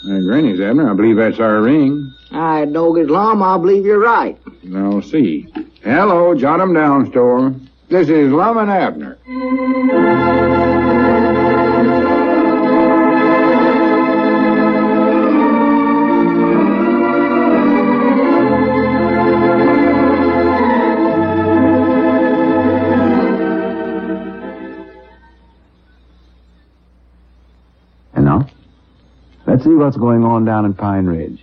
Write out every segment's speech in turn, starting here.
Granny's, Abner. I believe that's our ring. I dog it, Lum. I believe you're right. I'll see. Hello, Jot 'em Down store. This is Lum and Abner. And now, let's see what's going on down in Pine Ridge.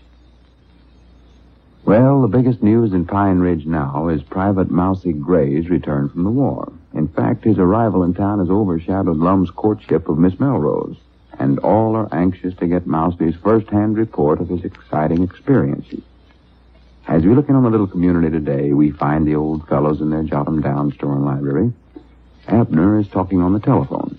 Well, the biggest news in Pine Ridge now is Private Mousy Gray's return from the war. In fact, his arrival in town has overshadowed Lum's courtship of Miss Melrose, and all are anxious to get Mousy's first-hand report of his exciting experiences. As we look in on the little community today, we find the old fellows in their Jot 'em Down store and library. Abner is talking on the telephone.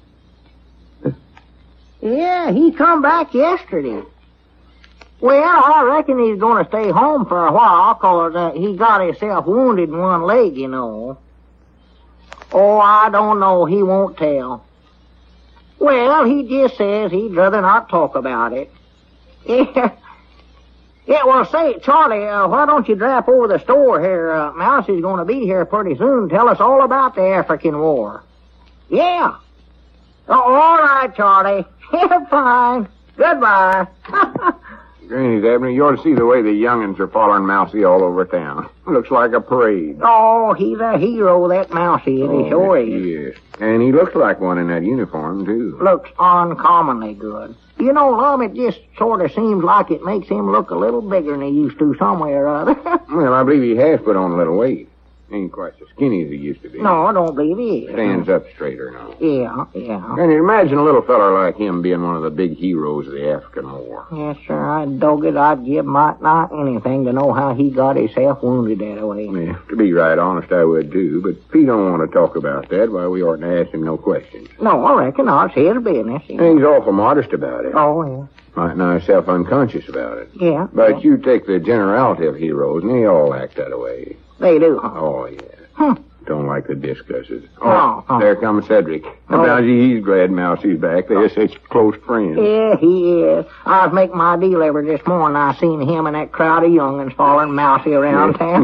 Yeah, he come back yesterday. Well, I reckon he's going to stay home for a while, 'cause he got himself wounded in one leg, you know. Oh, I don't know. He won't tell. Well, he just says he'd rather not talk about it. Yeah, well, say, Charlie, why don't you drop over the store here? Mousy's going to be here pretty soon. Tell us all about the African War. Yeah. Oh, all right, Charlie. Yeah, fine. Goodbye. Granny's, Abner, you ought to see the way the young'uns are following Mousy all over town. Looks like a parade. Oh, he's a hero, that Mousy, and he sure is. Yes. And he looks like one in that uniform, too. Looks uncommonly good. You know, Lum, it just sort of seems like it makes him look a little bigger than he used to somewhere or other. Well, I believe he has put on a little weight. Ain't quite so skinny as he used to be. No, I don't believe he is. Stands up straighter now. Yeah. And you imagine a little feller like him being one of the big heroes of the African War. Yes, sir. I'd dog it. I'd give might not anything to know how he got himself wounded that way. Yeah, to be right honest, I would too. But if he don't want to talk about that, why, we oughtn't to ask him no questions. No, I reckon not. It's his business. And he's awful modest about it. Oh, yeah. Might not self-unconscious about it. Yeah. But you take the generality of heroes, and they all act that way. They do, huh? Oh, yeah. Don't like to discuss it. Oh. There comes Cedric. Now, he's glad Mousy's back. They're such close friends. Yeah, he is. I was making my delivery this morning. I seen him and that crowd of young'uns following Mousy around town.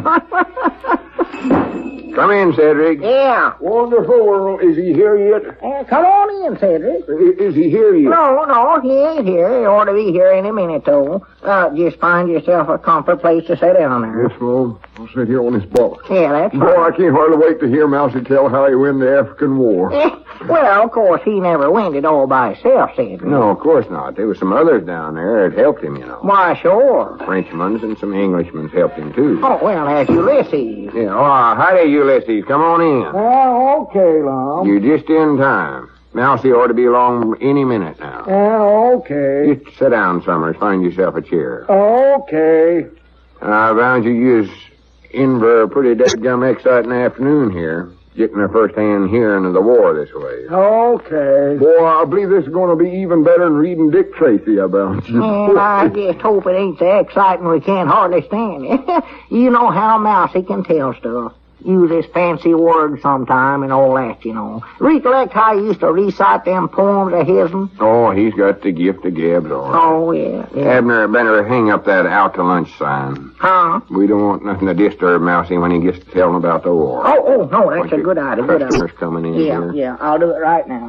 Come in, Cedric. Yeah. Wonderful. Is he here yet? Come on in, Cedric. Is he here yet? No, he ain't here. He ought to be here any minute, though. Just find yourself a comfort place to sit down there. Yes, Mom. I'll sit here on this box. Yeah, that's Boy, I can't hardly wait to hear Mousy tell how he won the African War. Well, of course, he never went it all by himself, Cedric. No, of course not. There were some others down there that helped him, you know. Why, sure. Frenchmen's and some Englishmen's helped him, too. Oh, well, that's Ulysses. Yeah, howdy, Ulysses. Come on in. Oh, okay, Lum. You're just in time. Mousy ought to be along any minute now. Oh, okay. Just sit down, Summers. Find yourself a chair. Okay. I found you was in for a pretty dadgum exciting afternoon here. Getting a first-hand hearing of the war this way. Okay. Boy, I believe this is going to be even better than reading Dick Tracy about you. And I just hope it ain't so exciting we can't hardly stand it. You know how Mousy can tell stuff. Use his fancy words sometime and all that, you know. Recollect how he used to recite them poems of his'n? Oh, he's got the gift of gabs, all right. Oh, yeah. Abner, better hang up that out to lunch sign. Huh? We don't want nothing to disturb Mousy when he gets to telling about the war. Oh, no, that's a good idea. Customers coming in here. Yeah, I'll do it right now.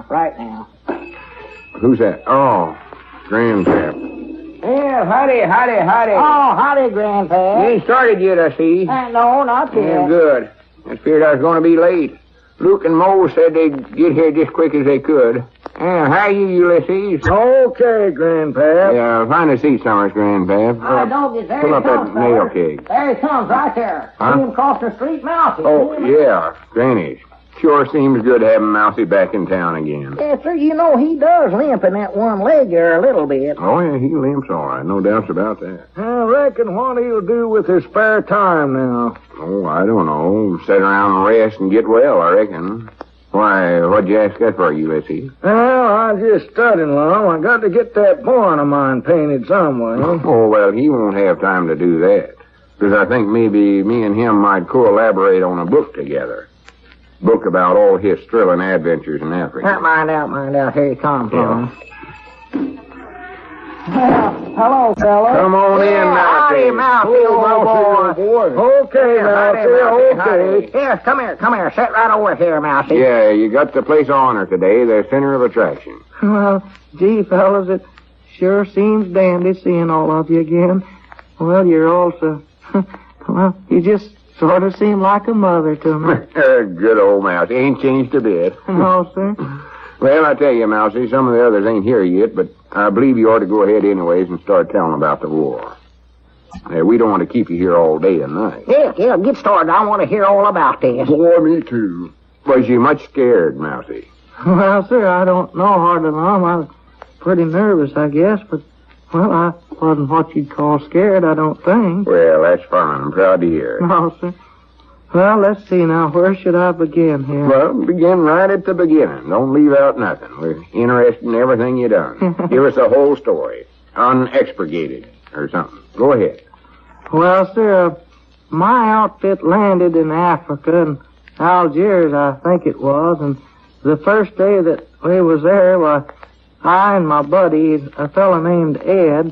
Who's that? Oh, Grandpap. Yeah, howdy. Oh, howdy, Grandpa. You ain't started yet, I see. No, not yet. Yeah, good. I feared I was going to be late. Luke and Mo said they'd get here just quick as they could. How are you, Ulysses? Okay, Grandpa. Yeah, find a seat, Summers, Grandpap. Don't get there. Pull up that nail keg. There he comes, right there. Huh? See him cross the street, Mousy. Oh, yeah, Granny's. Sure seems good having Mousy back in town again. Yeah, sir, you know he does limp in that one leg there a little bit. Oh, yeah, he limps all right. No doubts about that. I reckon what he'll do with his spare time now. Oh, I don't know. Sit around and rest and get well, I reckon. Why, what'd you ask that for, Ulysses? Well, I'm just studying, Lum. I got to get that poem of mine painted some way. Oh, well, he won't have time to do that. Because I think maybe me and him might collaborate on a book together. Book about all his thrilling adventures in Africa. Mind out. Here he comes, Lum. Hello, fella. Come on in, Howdy, Mousy. Mousy, old boy. Okay, Howdy, Mousy, Mousy, okay. howdy. Here, come here. Sit right over here, Mousy. Yeah, you got the place of honor today, the center of attraction. Well, gee, fellas, it sure seems dandy seeing all of you again. Well, you're also... well, you just sort of seem like a mother to me. Good old Mousy. Ain't changed a bit. No, sir. Well, I tell you, Mousy, some of the others ain't here yet, but I believe you ought to go ahead anyways and start telling about the war. We don't want to keep you here all day and night. Yeah, get started. I want to hear all about this. Boy, me too. Was you much scared, Mousy? Well, sir, I don't know hardly long. I was pretty nervous, I guess, but, well, I wasn't what you'd call scared, I don't think. Well, that's fine. I'm proud to hear it. No, sir. Well, let's see now. Where should I begin here? Well, begin right at the beginning. Don't leave out nothing. We're interested in everything you done. Give us the whole story. Unexpurgated or something. Go ahead. Well, sir, my outfit landed in Africa, in Algiers, I think it was, and the first day that we was there, well, I and my buddy, a fellow named Ed...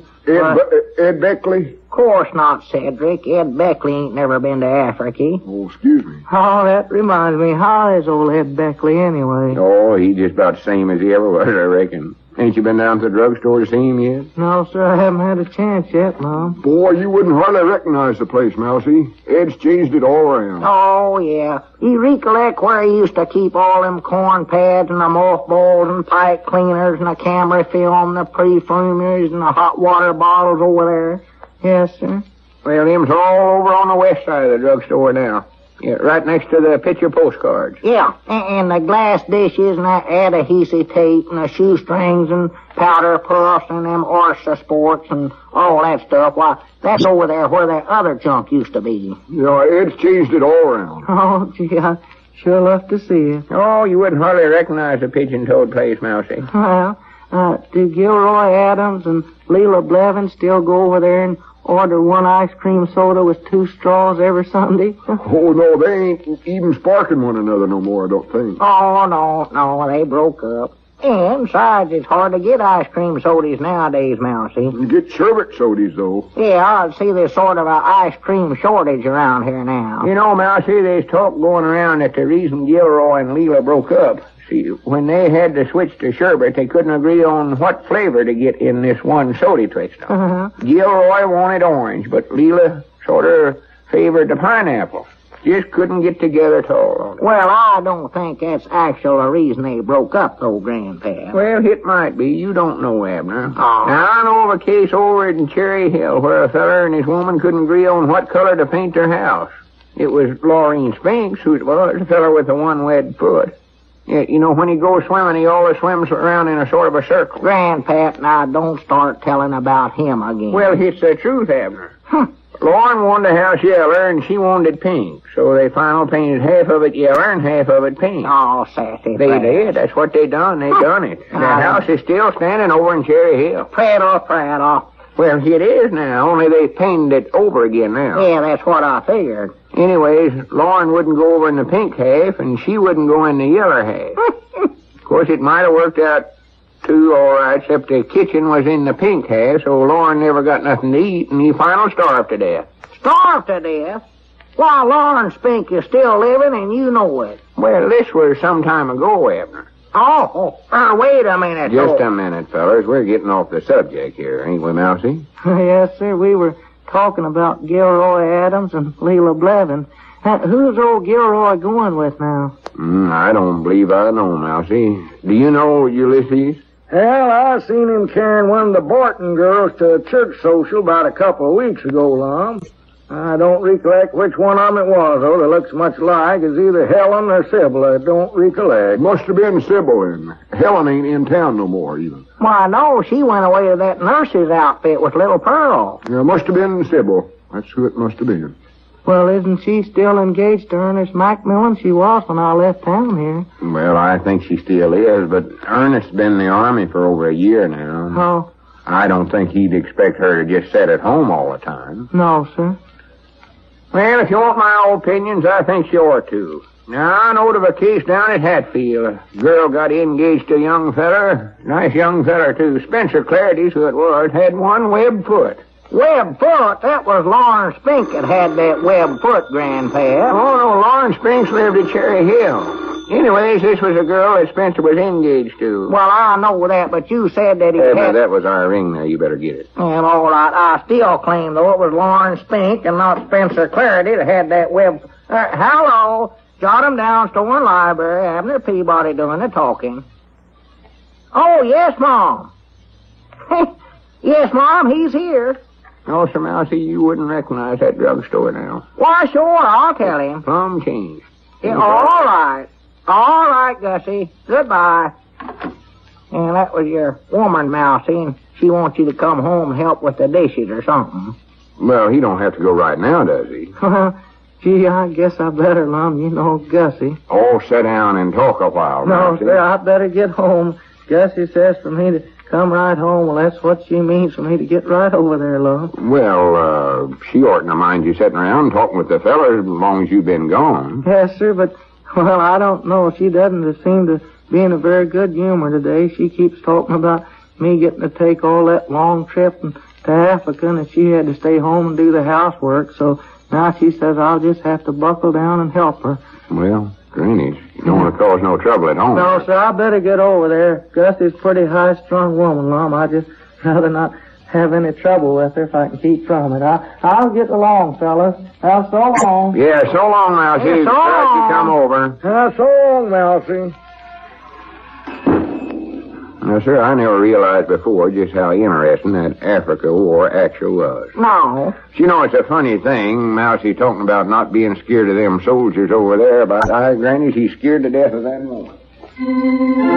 Ed Beckley? Of course not, Cedric. Ed Beckley ain't never been to Africa. Oh, excuse me. Oh, that reminds me. How is old Ed Beckley, anyway? Oh, he's just about the same as he ever was, I reckon. Ain't you been down to the drugstore to see him yet? No, sir, I haven't had a chance yet, Mom. Boy, you wouldn't hardly recognize the place, Mousy. Ed's changed it all around. Oh, yeah. You recollect where he used to keep all them corn pads and the mothballs and pipe cleaners and the camera film, the perfumers and the hot water bottles over there? Yes, sir. Well, them's all over on the west side of the drugstore now. Yeah, right next to the picture postcards. Yeah, and the glass dishes and that adhesive tape and the shoestrings and powder puffs and them Orsa sports and all that stuff. Why, that's over there where that other junk used to be. You know, Ed's changed it all around. Oh, gee, I sure love to see it. Oh, you wouldn't hardly recognize the pigeon-toed place, Mousy. Well, do Gilroy Adams and Leela Blevins still go over there and order one ice cream soda with 2 straws every Sunday? Oh, no, they ain't even sparking one another no more, I don't think. Oh, no, they broke up. And besides, it's hard to get ice cream sodas nowadays, Mousy. You get sherbet sodas, though. Yeah, I see there's sort of an ice cream shortage around here now. You know, Mousy, there's talk going around that the reason Gilroy and Leela broke up, see, when they had to switch to sherbet, they couldn't agree on what flavor to get in this one soda twist. Gilroy wanted orange, but Leela sort of favored the pineapple. Just couldn't get together at all on it. Well, I don't think that's actually the reason they broke up, though, Grandpa. Well, it might be. You don't know, Abner. Oh. Now, I know of a case over in Cherry Hill where a feller and his woman couldn't agree on what color to paint their house. It was Laureen Spinks who it was, the feller with the one wed foot. Yeah, you know, when he goes swimming, he always swims around in a sort of a circle. Grandpa, now don't start telling about him again. Well, it's the truth, Abner. Lauren wanted a house yeller, and she wanted it pink. So they finally painted half of it yeller and half of it pink. Oh, sassy. They did. That's what they done. They done it. The house is still standing over in Cherry Hill. Prattle. Well, it is now, only they painted it over again now. Yeah, that's what I figured. Anyways, Lauren wouldn't go over in the pink half, and she wouldn't go in the yeller half. Of course, it might have worked out too all right, except the kitchen was in the pink half, so Lauren never got nothing to eat, and he finally starved to death. Starved to death? Why, Lauren Spink is still living, and you know it. Well, this was some time ago, Abner. Oh, wait a minute. Just a minute, fellas. We're getting off the subject here, ain't we, Mousy? Yes, sir. We were talking about Gilroy Adams and Leela Blevins. Who's old Gilroy going with now? I don't believe I know, Mousy. Do you know Ulysses? Well, I seen him carrying one of the Borton girls to a church social about a couple of weeks ago, Lum. I don't recollect which one of them it was, though. They looks much like it's either Helen or Sybil. I don't recollect. Must have been Sybil, then. Helen ain't in town no more, even. Why, no, she went away to that nurse's outfit with little Pearl. Yeah, must have been Sybil. That's who it must have been. Well, isn't she still engaged to Ernest Macmillan? She was when I left town here. Well, I think she still is, but Ernest's been in the Army for over a year now. Oh. I don't think he'd expect her to just sit at home all the time. No, sir. Well, if you want my opinions, I think she ought to. Now, I know of a case down at Hatfield. A girl got engaged to a young feller. Nice young feller, too. Spencer Clarity's who it was. Had one web foot. Web foot? That was Lawrence Spink that had that web foot, Grandpa. Oh, no, Lawrence Spinks lived at Cherry Hill. Anyways, this was a girl that Spencer was engaged to. Well, I know that, but you said that he But that was our ring there. You better get it. Well, all right. I still claim, though, it was Lawrence Spink and not Spencer Clarity that had that web... hello. Jot him down, store and library. Abner Peabody doing the talking. Oh, yes, Mom. Yes, Mom, he's here. No, Sir Mousy, you wouldn't recognize that drugstore now. Why, sure, I'll tell him. Plum changed. Yeah, all right. All right, Gussie. Goodbye. And that was your woman, Mousy, and she wants you to come home and help with the dishes or something. Well, he don't have to go right now, does he? Gee, I guess I better, Lum. You know Gussie. Oh, sit down and talk a while, No, Mousy. sir, I better get home. Gussie says for me to come right home. Well, that's what she means for me to get right over there, Lum. Well, she oughtn't to mind you sitting around talking with the fella as long as you've been gone. Yes, sir, but, well, I don't know. She doesn't seem to be in a very good humor today. She keeps talking about me getting to take all that long trip to Africa, and she had to stay home and do the housework, so now she says I'll just have to buckle down and help her. Well, Granny, you don't want to cause no trouble at home. No, sir, I better get over there. Gussie's a pretty high-strung woman, Lum. I just rather not have any trouble with her if I can keep from it. I'll get along, fellas. Now, so long. Yeah, so long, Mousy. Yeah, so Glad long. you come over. So long, Mousy. Now, sir, I never realized before just how interesting that Africa war actually was. No. You know, it's a funny thing, Mousy talking about not being scared of them soldiers over there, but Granny, he's scared to death of that woman.